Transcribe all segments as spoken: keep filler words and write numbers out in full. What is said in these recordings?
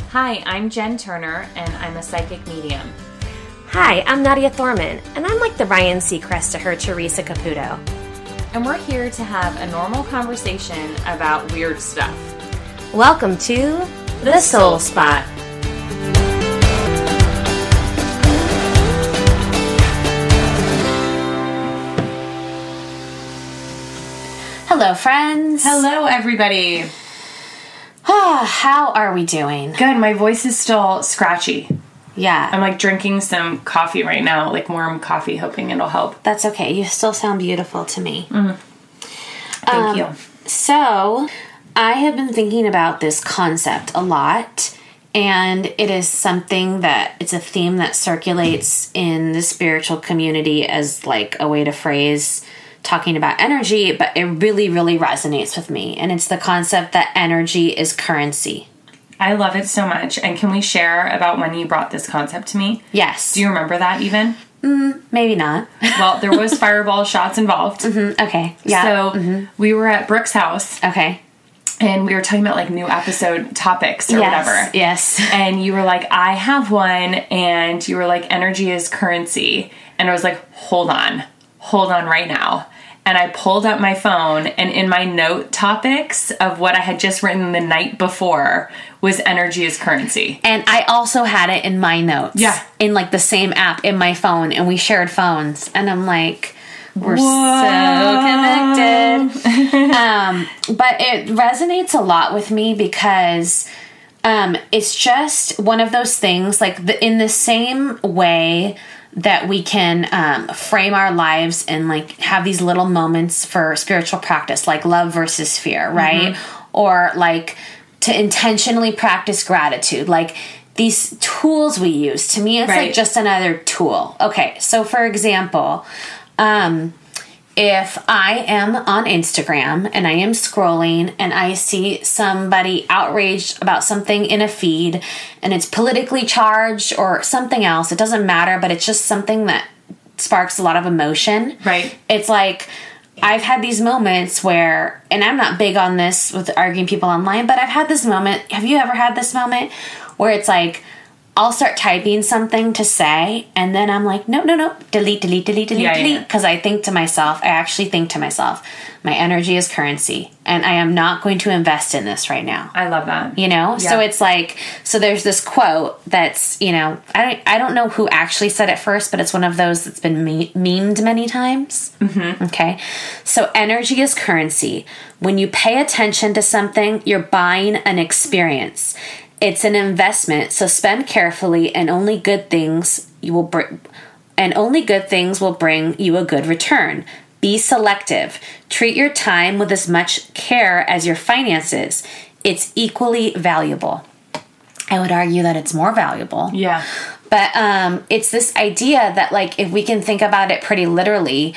Hi, I'm Jen Turner, and I'm a psychic medium. Hi, I'm Nadia Thorman, and I'm like the Ryan Seacrest to her Teresa Caputo. And we're here to have a normal conversation about weird stuff. Welcome to The Soul Spot. Hello, friends. Hello, everybody. How are we doing? Good. My voice is still scratchy. Yeah. I'm like drinking some coffee right now, like warm coffee, hoping it'll help. That's okay. You still sound beautiful to me. Mm. Thank um, you. So, I have been thinking about this concept a lot, and it is something that, it's a theme that circulates in the spiritual community as like a way to phrase talking about energy, but it really, really resonates with me. And it's the concept that energy is currency. I love it so much. And can we share about when you brought this concept to me? Yes. Do you remember that even? Mm, maybe not. Well, there was fireball shots involved. Mm-hmm. Okay. Yeah. So mm-hmm. we were at Brooke's house. Okay. And we were talking about like new episode topics or yes, whatever. Yes. And you were like, I have one. And you were like, energy is currency. And I was like, hold on. Hold on right now. And I pulled up my phone, and in my note topics of what I had just written the night before was energy is currency. And I also had it in my notes. Yeah. In like the same app in my phone, and we shared phones. And I'm like, we're Whoa. so connected. um, but it resonates a lot with me because um, it's just one of those things, like the, in the same way that we can um, frame our lives and like have these little moments for spiritual practice, like love versus fear, right? Mm-hmm. Or like to intentionally practice gratitude, like these tools we use. To me, it's right. like just another tool. Okay, so for example, um, if I am on Instagram and I am scrolling and I see somebody outraged about something in a feed and it's politically charged or something else, it doesn't matter, but it's just something that sparks a lot of emotion. Right. It's like, I've had these moments where, and I'm not big on this with arguing people online, but I've had this moment. Have you ever had this moment where it's like, I'll start typing something to say, and then I'm like, no, no, no, delete, delete, delete, delete, yeah, delete. Because yeah. I think to myself, I actually think to myself, my energy is currency, and I am not going to invest in this right now. I love that. You know? Yeah. So it's like, so there's this quote that's, you know, I don't, I don't know who actually said it first, but it's one of those that's been me- memed many times. Mm-hmm. Okay. So energy is currency. When you pay attention to something, you're buying an experience. It's an investment, so spend carefully, and only good things you will bring, and only good things will bring you a good return. Be selective. Treat your time with as much care as your finances. It's equally valuable. I would argue that it's more valuable. Yeah. But um, it's this idea that, like, if we can think about it pretty literally,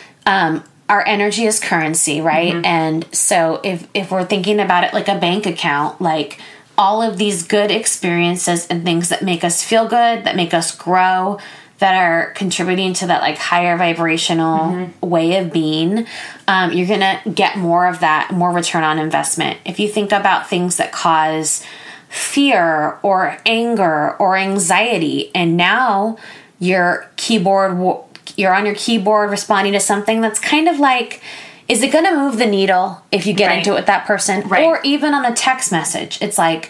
um, our energy is currency, right? Mm-hmm. And so if if we're thinking about it like a bank account, like, all of these good experiences and things that make us feel good, that make us grow, that are contributing to that like higher vibrational mm-hmm. way of being, um, you're going to get more of that, more return on investment. If you think about things that cause fear or anger or anxiety, and now your keyboard, you're on your keyboard responding to something that's kind of like, is it going to move the needle if you get right. into it with that person? Right. Or even on a text message. It's like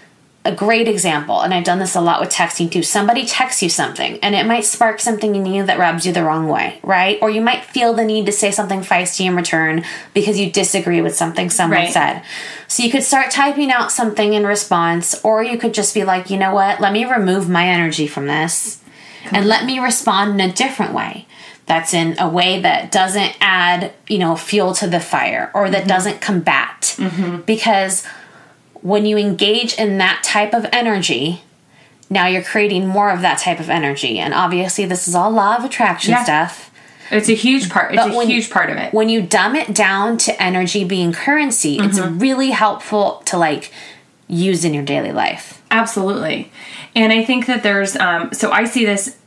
a great example, and I've done this a lot with texting too. Somebody texts you something, and it might spark something in you that rubs you the wrong way, right? Or you might feel the need to say something feisty in return because you disagree with something someone right. said. So you could start typing out something in response, or you could just be like, you know what? Let me remove my energy from this, and let me respond in a different way. That's in a way that doesn't add, you know, fuel to the fire, or that mm-hmm. doesn't combat. Mm-hmm. Because when you engage in that type of energy, now you're creating more of that type of energy. And obviously this is all law of attraction yeah. stuff. It's a huge part. It's but a when, huge part of it. When you dumb it down to energy being currency, mm-hmm. it's really helpful to like use in your daily life. Absolutely. And I think that there's, um, so I see this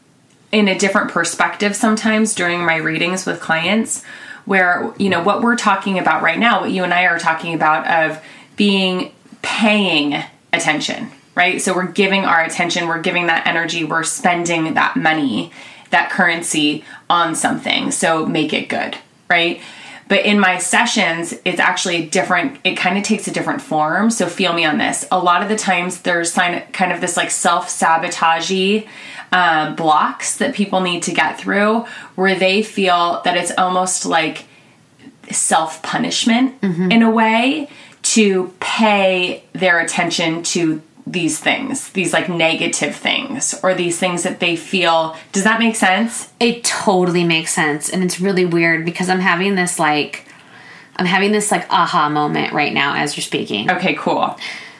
in a different perspective sometimes during my readings with clients, where, you know, what we're talking about right now, what you and I are talking about of being, paying attention, right? So we're giving our attention, we're giving that energy, we're spending that money, that currency on something. So make it good, right? But in my sessions, it's actually different. It kind of takes a different form. So feel me on this. A lot of the times there's kind of this like self-sabotage uh, blocks that people need to get through, where they feel that it's almost like self-punishment mm-hmm. in a way to pay their attention to these things, these like negative things, or these things that they feel. Does that make sense? It totally makes sense. And it's really weird because I'm having this like, I'm having this like aha moment right now as you're speaking. Okay, cool.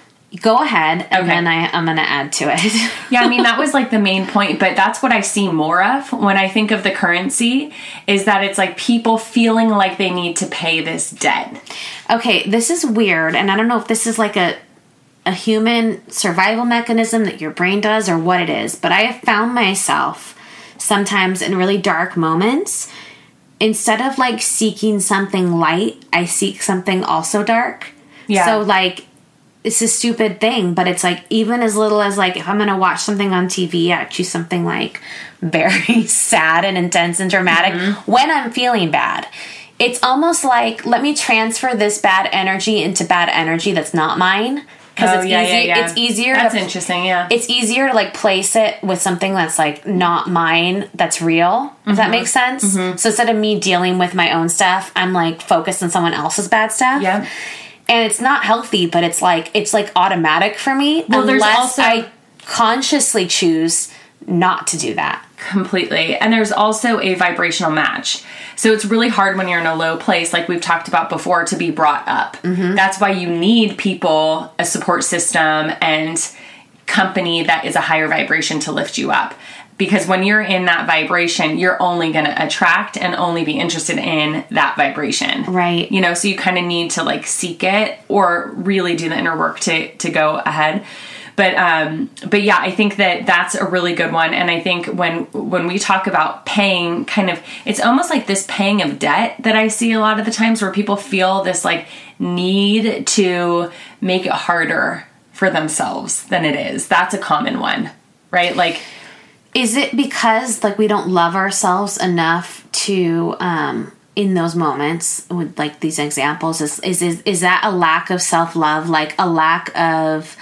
Go ahead, and okay. then I, I'm going to add to it. Yeah, I mean, that was like the main point, but that's what I see more of when I think of the currency, is that it's like people feeling like they need to pay this debt. Okay, this is weird, and I don't know if this is like a a human survival mechanism that your brain does or what it is, but I have found myself sometimes in really dark moments, instead of like seeking something light, I seek something also dark. Yeah. So like, it's a stupid thing, but it's like, even as little as like, if I'm going to watch something on T V, I choose something like very sad and intense and dramatic mm-hmm. when I'm feeling bad. It's almost like, let me transfer this bad energy into bad energy that's not mine. Because oh, it's yeah, easy, yeah, yeah. it's easier. That's to, interesting. Yeah, it's easier to like place it with something that's like not mine, that's real. If mm-hmm. that makes sense. Mm-hmm. So instead of me dealing with my own stuff, I'm like focused on someone else's bad stuff. Yeah, and it's not healthy, but it's like it's like automatic for me. Well, unless there's also I consciously choose not to do that. Completely. And there's also a vibrational match. So it's really hard when you're in a low place, like we've talked about before, to be brought up. Mm-hmm. That's why you need people, a support system, and company that is a higher vibration to lift you up. Because when you're in that vibration, you're only going to attract and only be interested in that vibration. Right. You know, so you kind of need to like seek it or really do the inner work to, to go ahead. But, um, but yeah, I think that that's a really good one. And I think when, when we talk about paying, kind of, it's almost like this paying of debt that I see a lot of the times, where people feel this like need to make it harder for themselves than it is. That's a common one, right? Like, is it because like we don't love ourselves enough to, um, in those moments with like these examples, is, is, is, is that a lack of self-love? Like a lack of,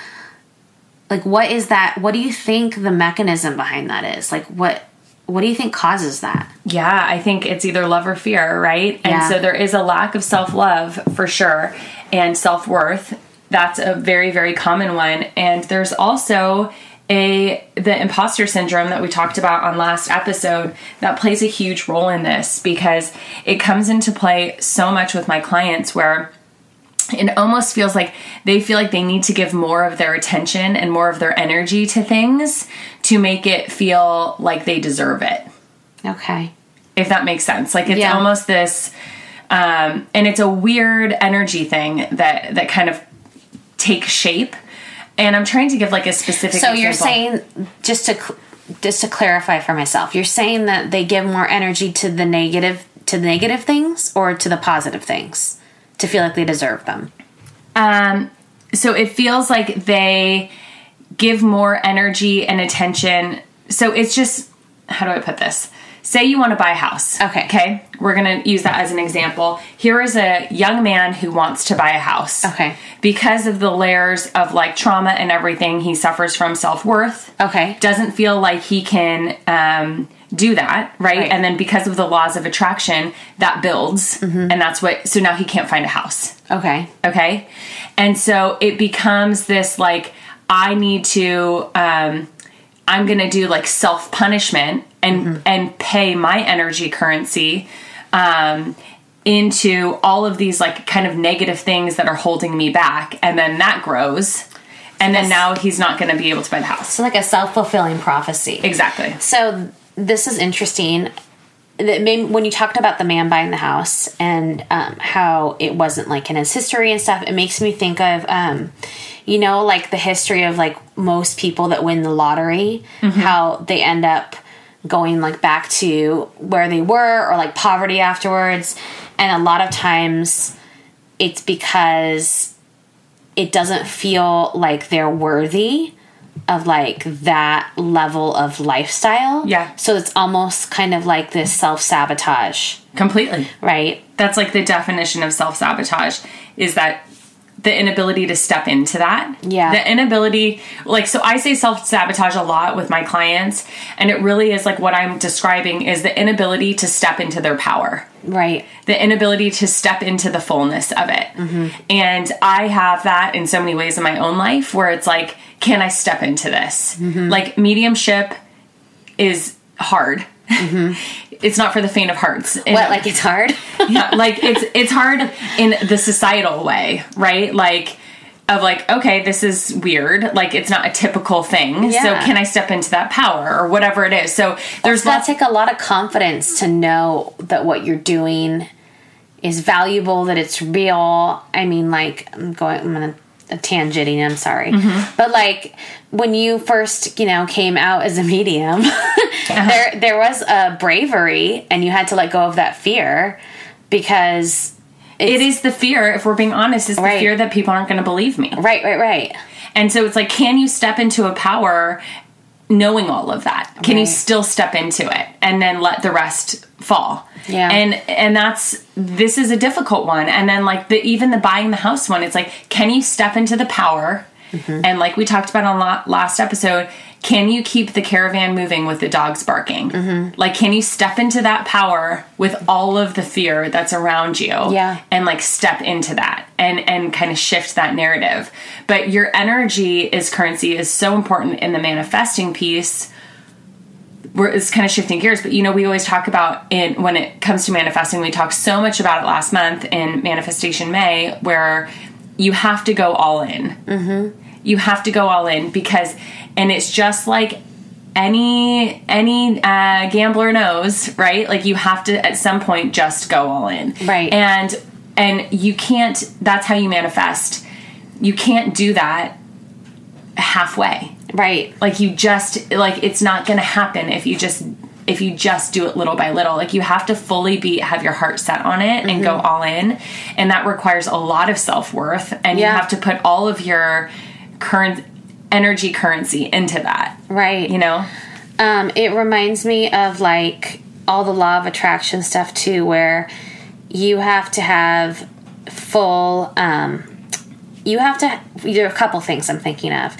like, what is that? What do you think the mechanism behind that is? Like, what, what do you think causes that? Yeah, I think it's either love or fear, right? Yeah. And so there is a lack of self-love for sure, and self-worth. That's a very, very common one. And there's also a the imposter syndrome that we talked about on last episode that plays a huge role in this, because it comes into play so much with my clients, where it almost feels like they feel like they need to give more of their attention and more of their energy to things to make it feel like they deserve it. Okay. If that makes sense. Like it's yeah. almost this, um, and it's a weird energy thing that, that kind of takes shape. And I'm trying to give like a specific So example. You're saying, just to just to clarify for myself, you're saying that they give more energy to the negative to the negative things or to the positive things to feel like they deserve them? Um, so it feels like they give more energy and attention. So it's just, how do I put this? Say you want to buy a house. Okay. Okay. We're going to use that as an example. Here is a young man who wants to buy a house. Okay. Because of the layers of like trauma and everything, he suffers from self-worth. Okay. Doesn't feel like he can um, do that, right? Right? And then because of the laws of attraction, that builds. Mm-hmm. And that's what, so now he can't find a house. Okay. Okay. And so it becomes this like, I need to, um, I'm going to do like self-punishment and, mm-hmm. and pay my energy currency, um, into all of these like kind of negative things that are holding me back. And then that grows. And then now he's not going to be able to buy the house. So like a self-fulfilling prophecy. Exactly. So this is interesting. That maybe when you talked about the man buying the house and um, how it wasn't like in his history and stuff, it makes me think of, um, you know, like the history of like most people that win the lottery, mm-hmm. how they end up going like back to where they were or like poverty afterwards. And a lot of times it's because it doesn't feel like they're worthy of like that level of lifestyle. Yeah. So it's almost kind of like this self-sabotage. Completely. Right? That's like the definition of self-sabotage, is that the inability to step into that. Yeah. The inability, like, so I say self-sabotage a lot with my clients, and it really is like what I'm describing is the inability to step into their power. Right. The inability to step into the fullness of it. Mm-hmm. And I have that in so many ways in my own life where it's like, can I step into this? Mm-hmm. Like, mediumship is hard. Mm-hmm. It's not for the faint of hearts. And, what, like it's hard? yeah, like it's it's hard in the societal way, right? Like, of like, okay, this is weird. Like, it's not a typical thing. Yeah. So can I step into that power or whatever it is? So there's that lots. take a lot of confidence to know that what you're doing is valuable, that it's real. I mean, like, I'm going, I'm gonna tangenting, I'm sorry. Mm-hmm. But like, when you first, you know, came out as a medium, uh-huh. there there was a bravery, and you had to let go of that fear, because it is the fear, if we're being honest, is the right. fear that people aren't going to believe me. Right, right, right. And so it's like, can you step into a power knowing all of that? Can right. you still step into it and then let the rest fall? Yeah. And and that's, this is a difficult one. And then like the even the buying the house one, it's like, can you step into the power? Mm-hmm. And like we talked about on la- last episode, can you keep the caravan moving with the dogs barking? Mm-hmm. Like, can you step into that power with all of the fear that's around you? Yeah. And like step into that and, and kind of shift that narrative. But your energy is currency is so important in the manifesting piece. We're, it's kind of shifting gears, but you know, we always talk about in when it comes to manifesting, we talked so much about it last month in Manifestation May, where you have to go all in. Mm-hmm. You have to go all in because, and it's just like any any uh, gambler knows, right? Like, you have to at some point just go all in, right? And and you can't. That's how you manifest. You can't do that halfway, right? Like, you just like it's not going to happen if you just if you just do it little by little. Like, you have to fully be have your heart set on it and mm-hmm. go all in, and that requires a lot of self-worth, and yeah. you have to put all of your current energy currency into that, right? You know, um it reminds me of like all the law of attraction stuff too, where you have to have full um you have to there are a couple things I'm thinking of.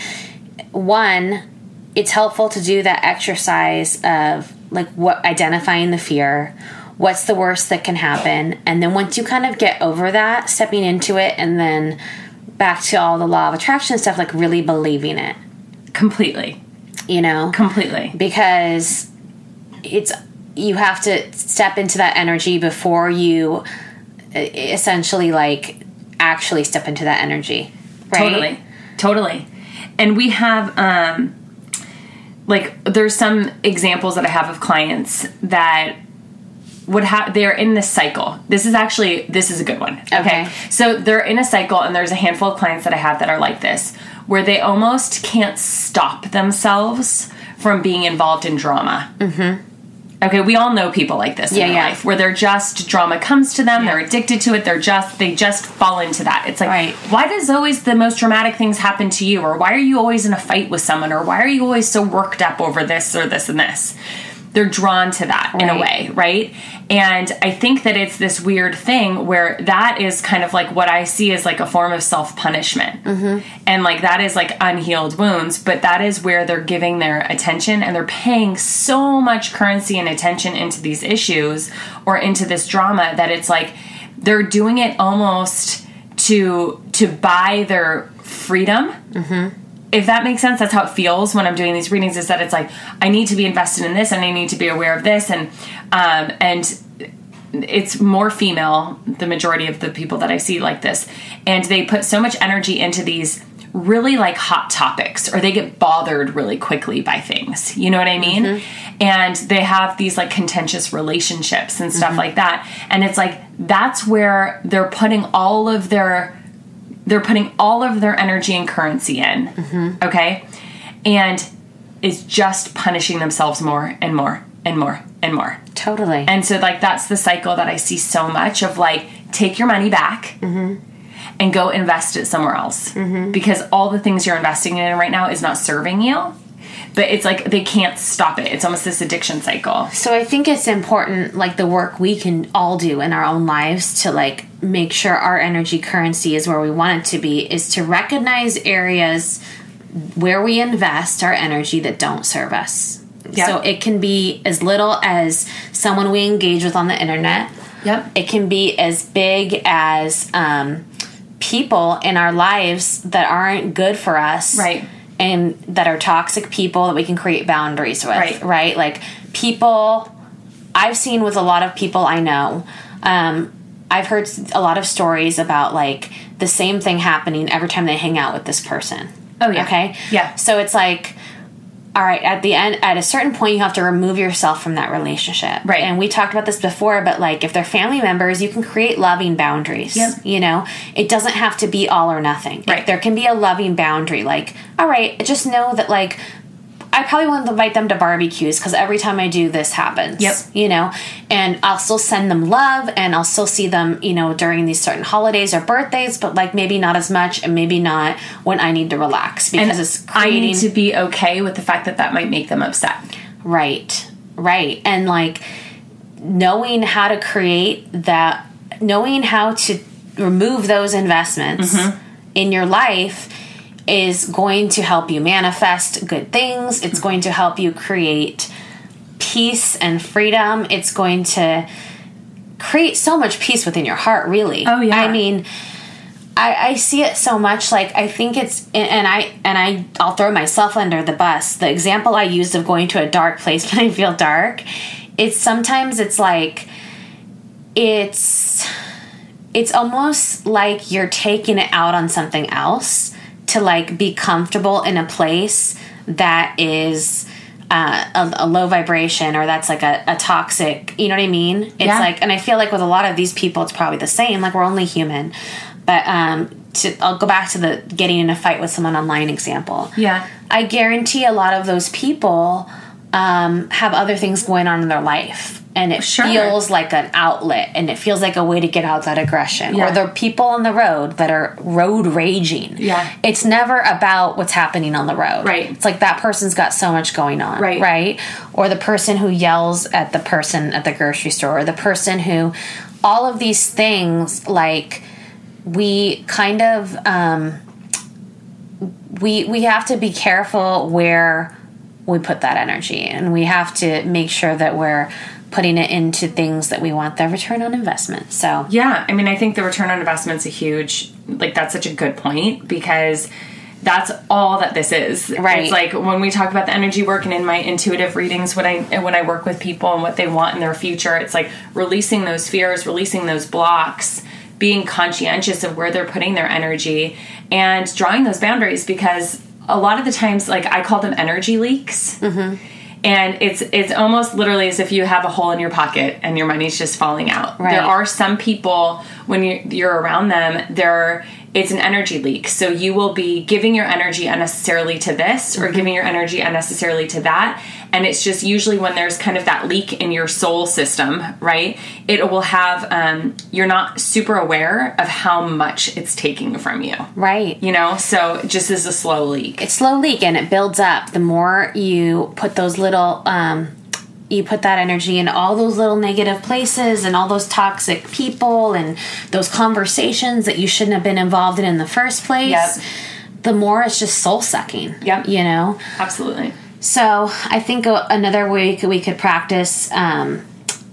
One, it's helpful to do that exercise of like what identifying the fear, what's the worst that can happen, and then once you kind of get over that, stepping into it, and then back to all the law of attraction stuff, like really believing it. Completely. You know? Completely. Because it's, you have to step into that energy before you essentially like actually step into that energy. Right? Totally. Totally. And we have, um, like, there's some examples that I have of clients that would have, they're in this cycle. This is actually, this is a good one. Okay? Okay. So they're in a cycle, and there's a handful of clients that I have that are like this, where they almost can't stop themselves from being involved in drama. Mm-hmm. Okay, we all know people like this in yeah, their yeah. life, where they're just, drama comes to them, yeah. they're addicted to it, they're just, they just fall into that. It's like, right. why does always the most dramatic things happen to you? Or why are you always in a fight with someone? Or why are you always so worked up over this or this and this? They're drawn to that right. in a way, right? And I think that it's this weird thing where that is kind of like what I see as like a form of self-punishment. Mm-hmm. And like that is like unhealed wounds, but that is where they're giving their attention, and they're paying so much currency and attention into these issues or into this drama that it's like they're doing it almost to to buy their freedom. Mm-hmm. If that makes sense, that's how it feels when I'm doing these readings, is that it's like, I need to be invested in this and I need to be aware of this. And, um, and it's more female, the majority of the people that I see like this. And they put so much energy into these really like hot topics, or they get bothered really quickly by things. You know what I mean? Mm-hmm. And they have these like contentious relationships and stuff mm-hmm. like that. And it's like, that's where they're putting all of their They're putting all of their energy and currency in, mm-hmm. okay? And it's just punishing themselves more and more and more and more. Totally. And so, like, that's the cycle that I see so much of, like, take your money back. Mm-hmm. and go invest it somewhere else. Mm-hmm. Because all the things you're investing in right now is not serving you. But it's like they can't stop it. It's almost this addiction cycle. So I think it's important, like the work we can all do in our own lives to like make sure our energy currency is where we want it to be, is to recognize areas where we invest our energy that don't serve us. Yep. So it can be as little as someone we engage with on the internet. Yep. It can be as big as um, people in our lives that aren't good for us. Right. And that are toxic people that we can create boundaries with, right? right? Like people, I've seen with a lot of people I know, um, I've heard a lot of stories about like the same thing happening every time they hang out with this person. Oh, yeah. Okay? Yeah. So it's like, all right, at the end, at a certain point, you have to remove yourself from that relationship. Right. And we talked about this before, but like if they're family members, you can create loving boundaries. Yep. You know, it doesn't have to be all or nothing. Right. There can be a loving boundary. Like, all right, just know that like, I probably want to invite them to barbecues because every time I do, this happens. Yep. You know, and I'll still send them love and I'll still see them, you know, during these certain holidays or birthdays, but like maybe not as much and maybe not when I need to relax because and it's creating... I need to be okay with the fact that that might make them upset. Right. Right. And like knowing how to create that, knowing how to remove those investments mm-hmm. in your life is going to help you manifest good things. It's going to help you create peace and freedom. It's going to create so much peace within your heart, really. Oh, yeah. I mean, I, I see it so much. Like, I think it's, and I, and I, I'll throw myself under the bus. The example I used of going to a dark place when I feel dark, it's sometimes it's like, it's, it's almost like you're taking it out on something else to like be comfortable in a place that is uh, a, a low vibration or that's like a, a toxic, you know what I mean? It's yeah. like, and I feel like with a lot of these people, it's probably the same. Like we're only human, but um, to, I'll go back to the getting in a fight with someone online example. Yeah. I guarantee a lot of those people um, have other things going on in their life. And it sure. feels like an outlet, and it feels like a way to get out that aggression. Yeah. Or there are people on the road that are road raging. Yeah. It's never about what's happening on the road. Right. It's like that person's got so much going on. Right. Right? Or the person who yells at the person at the grocery store, or the person who, all of these things, like, we kind of, um, we we have to be careful where we put that energy, and we have to make sure that we're putting it into things that we want the return on investment. So yeah, I mean, I think the return on investment's a huge, like, that's such a good point, because that's all that this is. Right. It's like when we talk about the energy work and in my intuitive readings, when I when I work with people and what they want in their future, it's like releasing those fears, releasing those blocks, being conscientious of where they're putting their energy, and drawing those boundaries, because a lot of the times, like, I call them energy leaks. Mm-hmm. And it's it's almost literally as if you have a hole in your pocket and your money's just falling out. Right. There are some people, when you're, you're around them, they're, it's an energy leak. So you will be giving your energy unnecessarily to this or mm-hmm. giving your energy unnecessarily to that. And it's just usually when there's kind of that leak in your soul system, right? It will have, um, you're not super aware of how much it's taking from you. Right. You know, so just as a slow leak. It's slow leak and it builds up. The more you put those little, um, you put that energy in all those little negative places and all those toxic people and those conversations that you shouldn't have been involved in in the first place, yep. the more it's just soul sucking. Yep. You know? Absolutely. So I think another way we could practice um,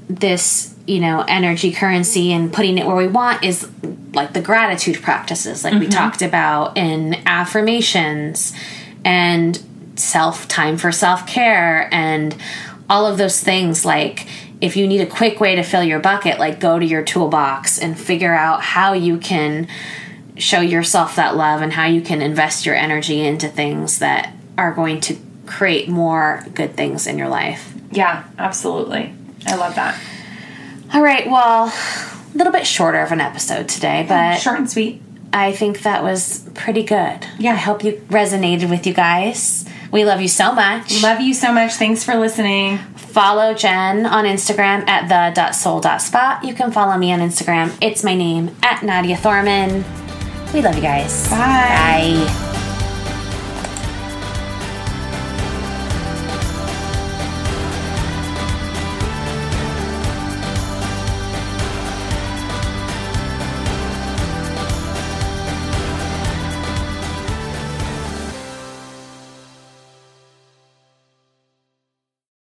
this, you know, energy currency and putting it where we want is like the gratitude practices, like mm-hmm. we talked about, in affirmations and self time for self-care and all of those things. Like if you need a quick way to fill your bucket, like go to your toolbox and figure out how you can show yourself that love and how you can invest your energy into things that are going to create more good things in your life. Yeah, absolutely. I love that. All right, well, a little bit shorter of an episode today, but short and sweet. I think that was pretty good. Yeah, I hope you resonated with you guys. We love you so much. Love you so much. Thanks for listening. Follow Jen on Instagram at the dot soul dot spot. You can follow me on Instagram. It's my name, at Nadia Thorman. We love you guys. Bye. Bye.